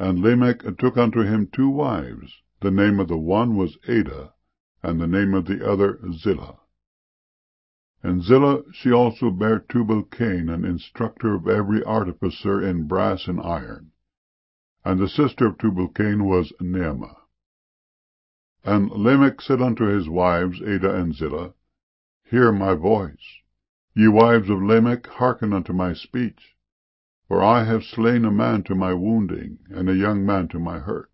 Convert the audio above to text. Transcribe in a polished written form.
And Lamech took unto him 2 wives. The name of the one was Adah, and the name of the other Zillah. And Zillah she also bare Tubal-Cain, an instructor of every artificer in brass and iron. And the sister of Tubal-Cain was Naamah. And Lamech said unto his wives, Adah and Zillah, Hear my voice. Ye wives of Lamech, hearken unto my speech. For I have slain a man to my wounding, and a young man to my hurt.